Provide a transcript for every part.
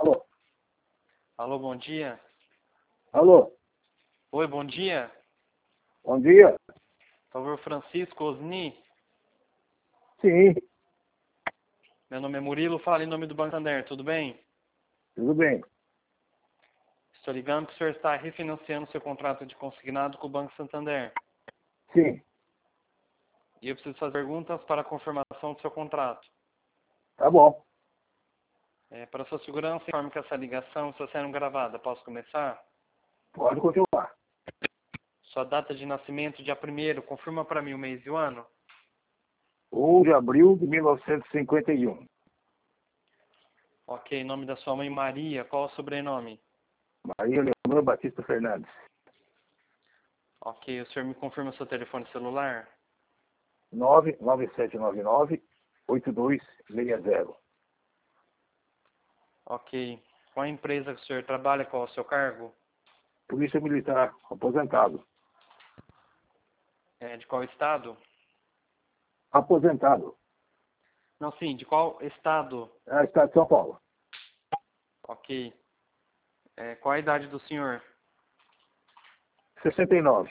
Alô? Alô, bom dia. Alô? Oi, bom dia. Bom dia? Por favor, Francisco Osni. Sim, Meu nome é Murilo, falo em nome do Banco Santander, tudo bem? tudo bem. Estou ligando que o senhor está refinanciando seu contrato de consignado com o Banco Santander. Sim, E eu preciso fazer perguntas para a confirmação do seu contrato. tá bom. Para sua segurança, informe que essa ligação está sendo gravada. Posso começar? Pode continuar. Sua data de nascimento, dia 1º, confirma para mim o mês e o ano. 1 de abril de 1951. Ok, nome da sua mãe, Maria. Qual o sobrenome? Maria Leonor Batista Fernandes. Ok, o senhor me confirma seu telefone celular? 99799-8260. Ok. Qual a empresa que o senhor trabalha? Qual é o seu cargo? Polícia Militar, aposentado. De qual estado? Aposentado. Não, sim, de qual estado? Estado de São Paulo. Ok. Qual a idade do senhor? 69.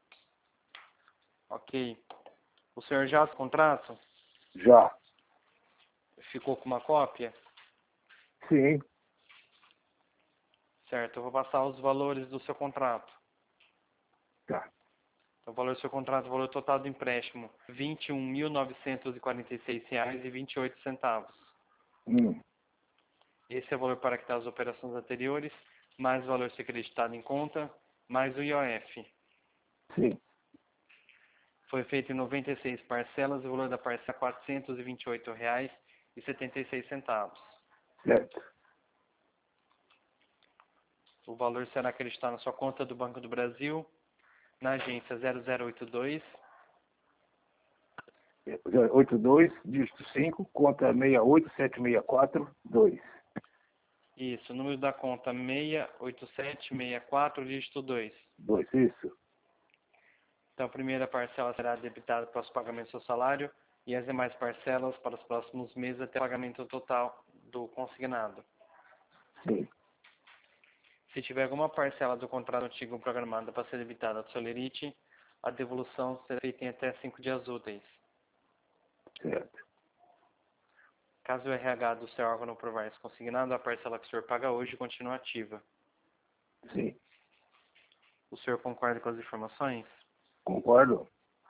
Ok. O senhor já se contrato? Já. Ficou com uma cópia? Sim. Certo, eu vou passar os valores do seu contrato. Tá. O valor do seu contrato, o valor total do empréstimo, R$ 21.946,28. Hum. Esse é o valor para quitar as operações anteriores, mais o valor ser acreditado em conta, mais o IOF. Sim. Foi feito em 96 parcelas e o valor da parcela é R$ 428,76. Certo. O valor será acreditado na sua conta do Banco do Brasil, na agência 0082, 82, dígito 5, conta 68764-2. isso, o número da conta 68764, dígito 2. 2, isso. Então, a primeira parcela será debitada para os pagamentos do seu salário e as demais parcelas para os próximos meses até o pagamento total do consignado. Sim. Se tiver alguma parcela do contrato antigo programada para ser debitada do Solerite, a devolução será feita em até 5 dias úteis. Certo. Caso o RH do seu órgão não provar esse consignado, a parcela que o senhor paga hoje continua ativa. Sim. O senhor concorda com as informações? Concordo.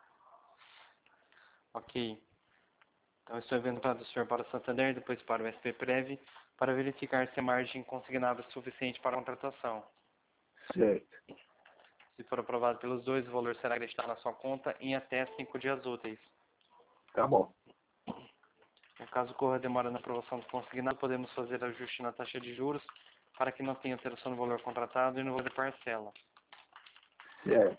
Ok. Então, estou enviando do senhor para o Santander, depois para o SP-Prev, para verificar se a margem consignada é suficiente para a contratação. Certo. Se for aprovado pelos dois, o valor será acreditado na sua conta em até 5 dias úteis. Tá bom. No caso ocorra demora na aprovação do consignado, podemos fazer ajuste na taxa de juros para que não tenha alteração no valor contratado e no valor da parcela. Certo.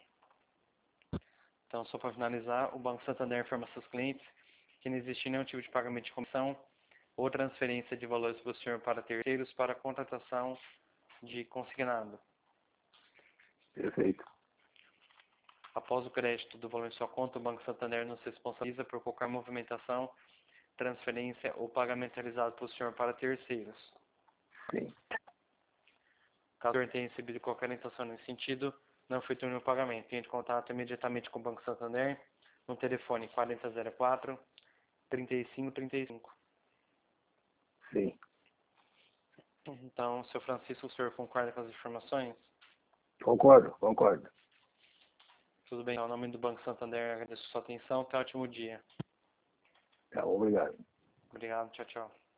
Então, só para finalizar, o Banco Santander informa seus clientes que não existe nenhum tipo de pagamento de comissão ou transferência de valores do senhor para terceiros para a contratação de consignado. Perfeito. Após o crédito do valor em sua conta, o Banco Santander não se responsabiliza por qualquer movimentação, transferência ou pagamento realizado pelo senhor para terceiros. Sim. Caso o senhor tenha recebido qualquer orientação nesse sentido, não efetue o pagamento. Entre em contato imediatamente com o Banco Santander no telefone 4004-3535. Sim. Então, seu Francisco, o senhor concorda com as informações? Concordo, concordo. Tudo bem. Em nome do Banco Santander, agradeço a sua atenção. Até ótimo dia. Tá, obrigado. Obrigado. Tchau, tchau.